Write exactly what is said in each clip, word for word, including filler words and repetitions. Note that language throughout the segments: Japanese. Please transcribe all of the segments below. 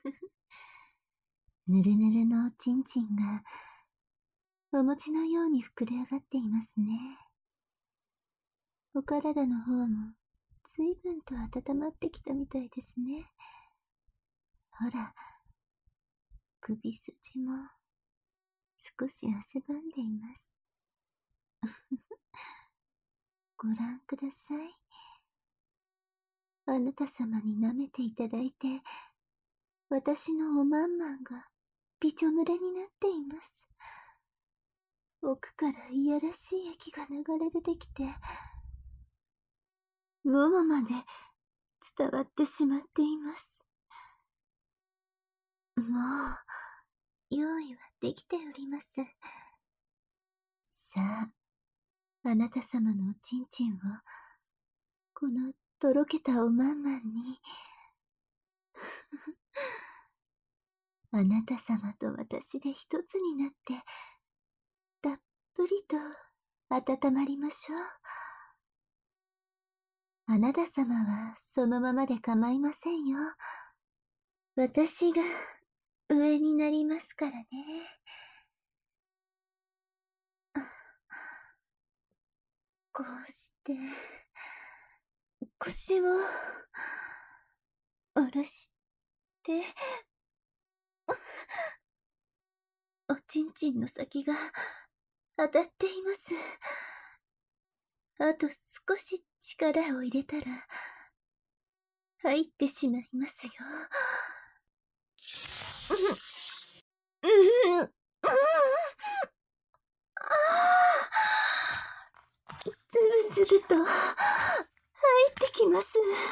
ぬるぬるのおちんちんがお餅のように膨れ上がっていますね。お体の方も随分と温まってきたみたいですね。ほら、首筋も少し汗ばんでいます。ご覧ください。あなた様に舐めていただいて、私のおまんまんがびちょ濡れになっています。奥からいやらしい液が流れ出てきて、ももまで伝わってしまっています。もう、用意はできております。さあ、あなた様のおちんちんを、このとろけたおまんまんに、あなた様と私で一つになって、たっぷりと温まりましょう。あなた様はそのままで構いませんよ。私が上になりますからね。こうして、腰を下ろして、おちんちんの先が当たっています。あと少し力を入れたら、入ってしまいますよ。うん、うん、うん、ずぶずぶと入ってきます。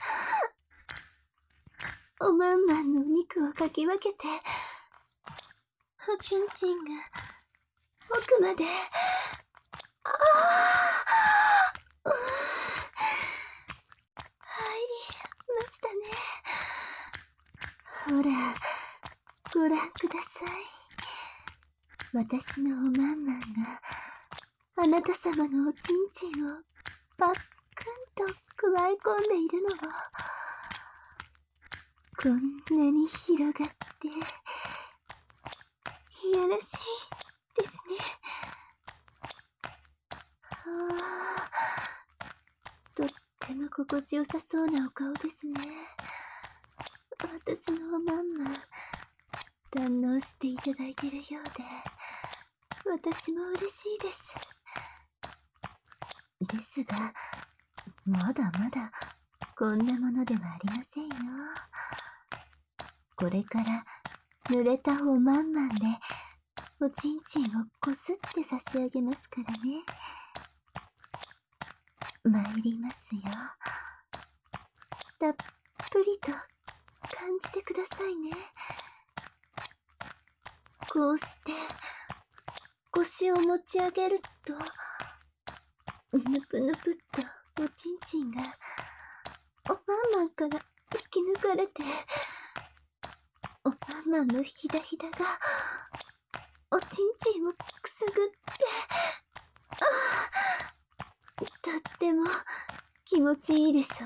おまんまんのお肉をかき分けて、おちんちんが奥まで、ああ、入りましたね。ほら、ご覧ください。私のおまんまんがあなた様のおちんちんをパックンと加え込んでいるのを、こんなに広がっていやらしいですね。はあ、とっても心地よさそうなお顔ですね。私のおまんまん堪能していただいているようで、私も嬉しいです。ですが、まだまだこんなものではありませんよ。これから濡れたおまんまんでおちんちんをこすって差し上げますからね。参りますよ。たっぷりと感じてくださいね。こうして腰を持ち上げると、ぬぷぬぷっとおちんちんがおまんまんから引き抜かれて、おまんまんのひだひだがおちんちんをくすぐって、ああ、とっても気持ちいいでしょ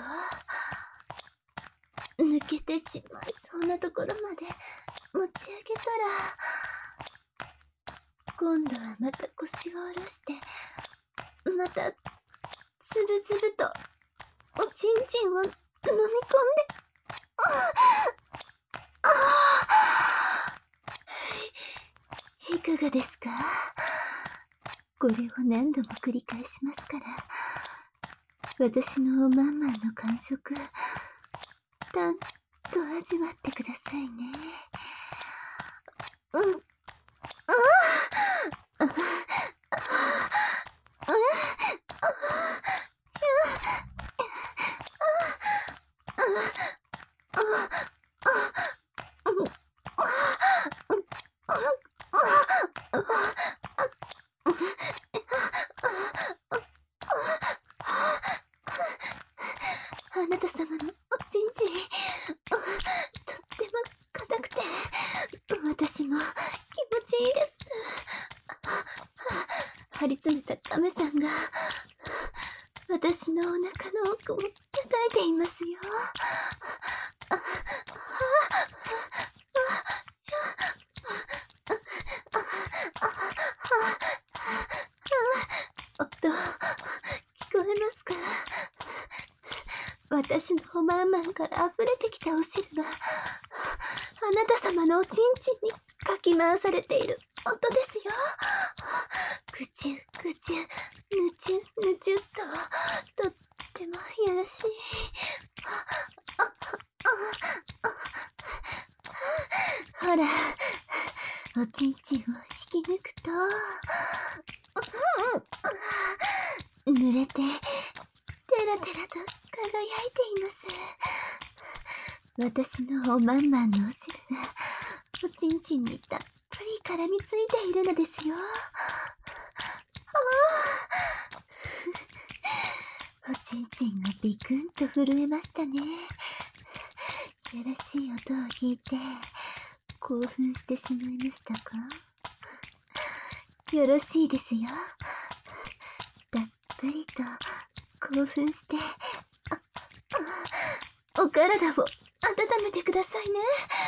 う。抜けてしまいそうなところまで持ち上げたら、今度はまた腰を下ろして、またつぶつぶとおちんちんを飲み込んで、ああ、いかがですか？これを何度も繰り返しますから、私のおまんまんの感触、たんと味わってくださいね。うん、ああ、ああ、あなた様のおちんちん、とっても硬くて、私も気持ちいいです。張り詰めた亀さんが私のお腹の奥を叩いていますよ。ああ、ああ、 私のおまんまんから溢れてきたお汁が、あなた様のおちんちんにかき回されている音ですよ。ぐちゅぐちゅ、ぬちゅぬちゅっと、とってもいやらしい。ほら、おちんちんを引き抜くと、濡れて、テラテラと輝いています。私のおまんまんのお汁が、おちんちんにたっぷり絡みついているのですよ。おちんちんがビクンと震えましたね。やらしい音を聞いて、興奮してしまいましたか？よろしいですよ。たっぷりと興奮して、あ、あ、お体を温めてくださいね。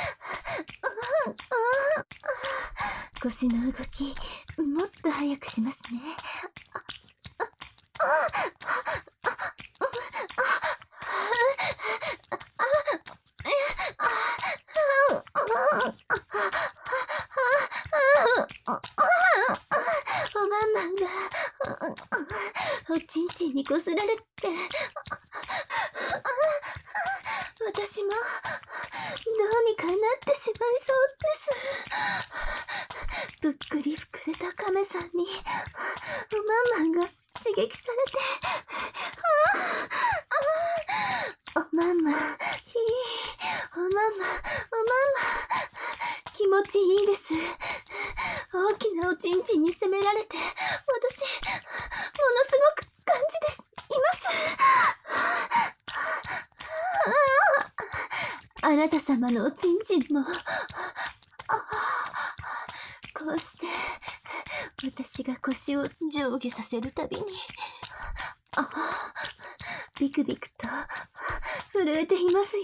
腰の動き、もっと早くしますね。おまんまんがおちんちんにこすられて、私もどうにかなってしまいそうです。ぷっくり膨れた亀さんにおまんまんが刺激されて、おまんまん、いい、おまんまん、おまんまん、気持ちいいです。大きなおちんちんに責められて、私、ものすごく感じています。あなた様のおちんちんも、こうして、私が腰を上下させるたびに、あ、ビクビクと震えていますよ。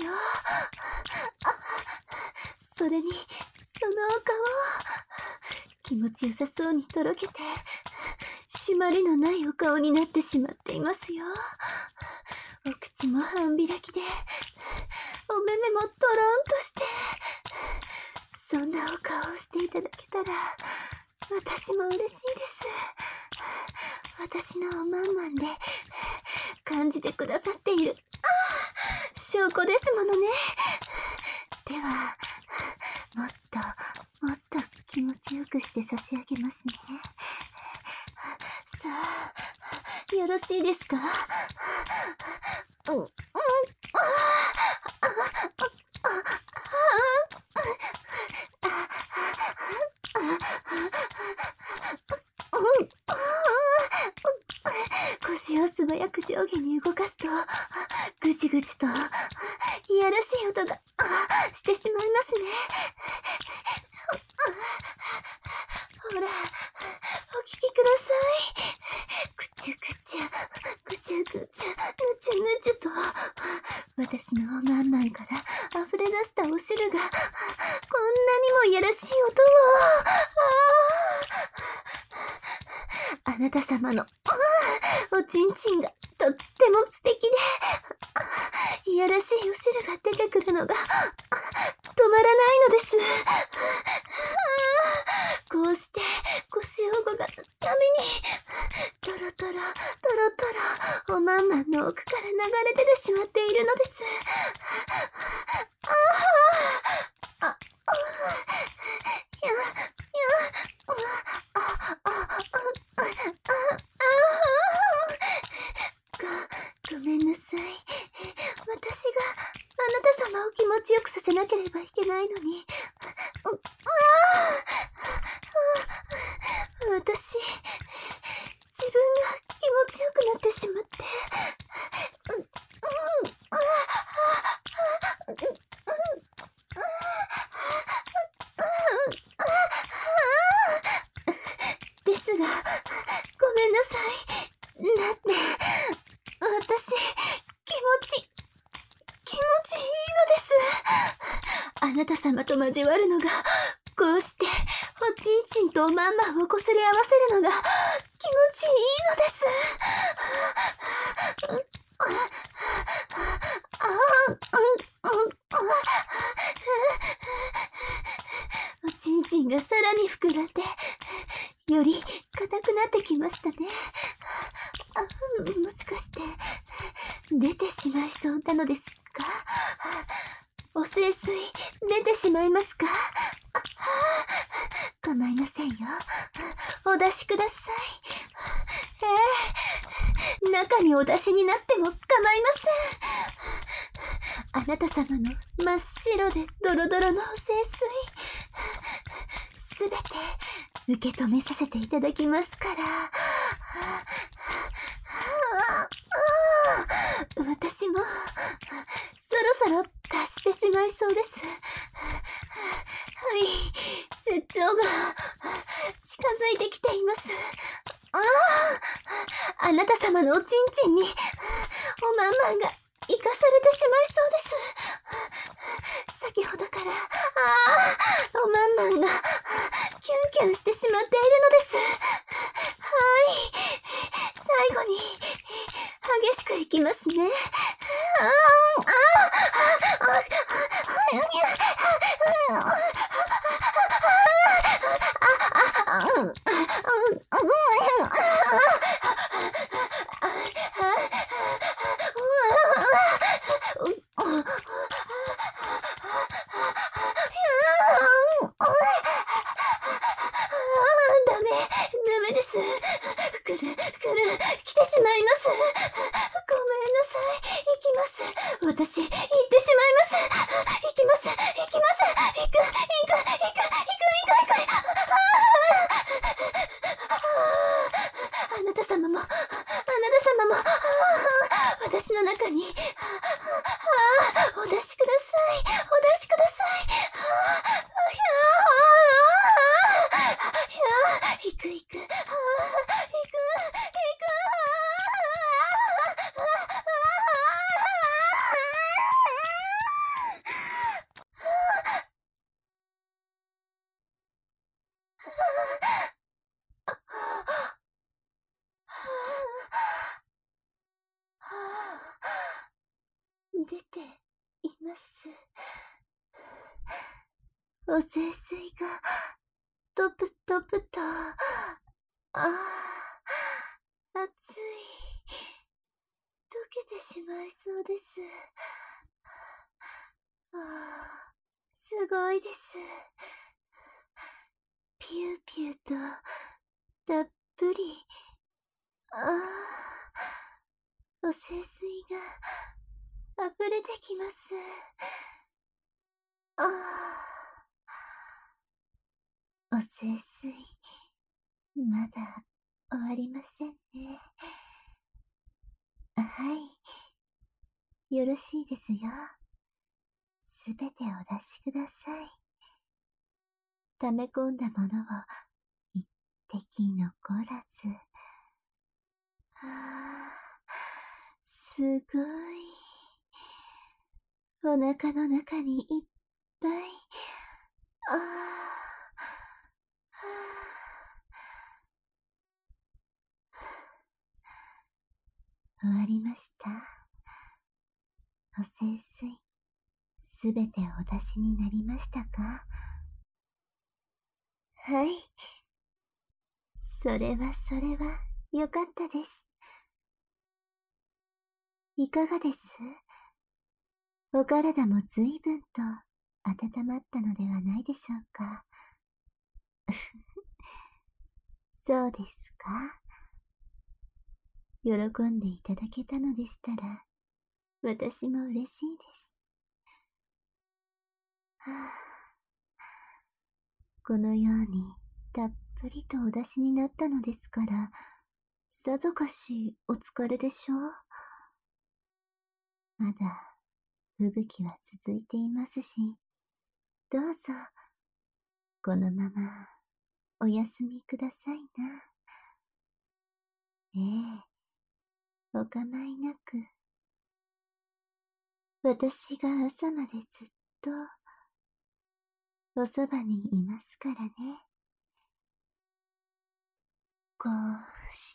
それに、そのお顔、気持ちよさそうにとろけて、締まりのないお顔になってしまっていますよ。お口も半開きで、お目目もとろんとして、そんなお顔をしていただけたら、私も嬉しいです。私のおまんまんで、感じてくださっている、証拠ですものね。では、もっと、もっと気持ちよくして差し上げますね。さあ、よろしいですか？うん、うん、腰を素早く上下に動かすと、ぐちぐちと、いやらしい音がしてしまいますね。ほら、お聞きください。ぐちゅぐちゅ、ぐちゅぐちゅ、ぬちゅぬちゅと、私のおまんまんから溢れ出したお汁が、こんなにもいやらしい音を。あなた様のおちんちんがとっても素敵で、いやらしいお汁が出てくるのが止まらないのです。こうして腰を動かすために、トロトロトロトロおまんまんの奥から流れ出てしまっているのです。ああ、あ、や、や、あ、あ、あ、ご、ごめんなさい。私があなた様を気持ちよくさせなければいけないのに。う、あ、私、自分が気持ちよくなってしまって。う、うん、あ、う、うん、ですが、ごめんなさい。だって、私、気持ち、気持ちいいのです。あなた様と交わるのが、こうして、おちんちんとおまんまんをこすり合わせるのが、気持ちいいのです。あらに膨らんで、より硬くなってきましたね。あ、もしかして、出てしまいそうなのですか？お清水、出てしまいますか？構いませんよ。お出しください。ええ、中にお出しになっても構いません。あなた様の真っ白でドロドロのお清水、すべて受け止めさせていただきますから。私もそろそろ達してしまいそうです。はい、絶頂が近づいてきています。ああ、あなた様のおちんちんにおまんまんが生かされてしまいそうです。先ほどから、ああ、おまんまんがキュンキュンしてしまっているのです。はい、最後に激しくいきますね。ああ、ああ、ああ、ダメ、ダメです。来る、来る、来てしまいます。ごめんなさい、行きます。私、行ってしまいます。行きます、行きます。行く、行く、行く、行く、行く、行く、行く。あなた様も、あなた様も、私の中に、お出しください、お出しください。行く、行く、行く、行く。出ています。お清水がトプトプと、ああ、熱い。溶けてしまいそうです。ああ、すごいです。ピューピューとたっぷり。ああ、お清水が溢れてきます。ああ、お清水、まだ終わりませんね。はい、よろしいですよ。すべてお出しください。溜め込んだものを一滴残らず。はあ、すごい。お腹の中にいっぱい。ああ、はあ、終わりました。お清水、すべてお出しになりましたか？はい。それはそれはよかったです。いかがです？お体もずいぶんと温まったのではないでしょうか。そうですか。喜んでいただけたのでしたら、私も嬉しいです。はあ、このようにたっぷりとお出しになったのですから、さぞかしお疲れでしょう。まだ吹雪は続いていますし、どうぞこのままお休みくださいな。ええ、お構いなく。私が朝までずっとおそばにいますからね。こうして、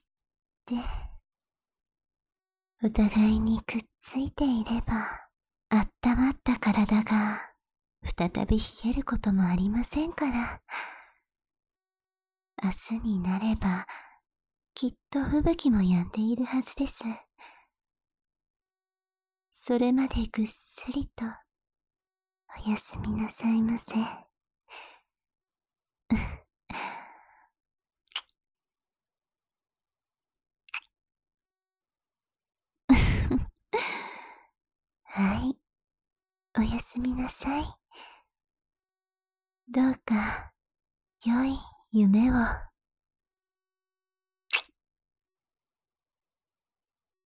お互いにくっついていれば、あったまった体が再び冷えることもありませんから。 明日になれば、きっと吹雪も止んでいるはずです。それまでぐっすりと、おやすみなさいませ。はい、おやすみなさい。どうか、良い夢を。